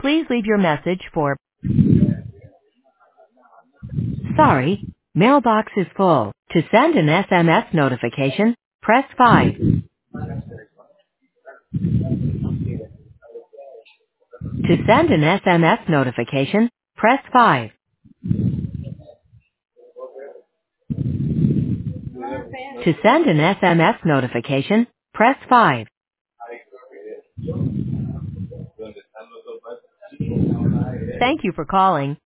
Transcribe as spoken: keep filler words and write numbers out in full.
Please leave your message for sorry, mailbox is full. To send an S M S notification, press five. To send an S M S notification, press five. To send an S M S notification, press five. Thank you for calling.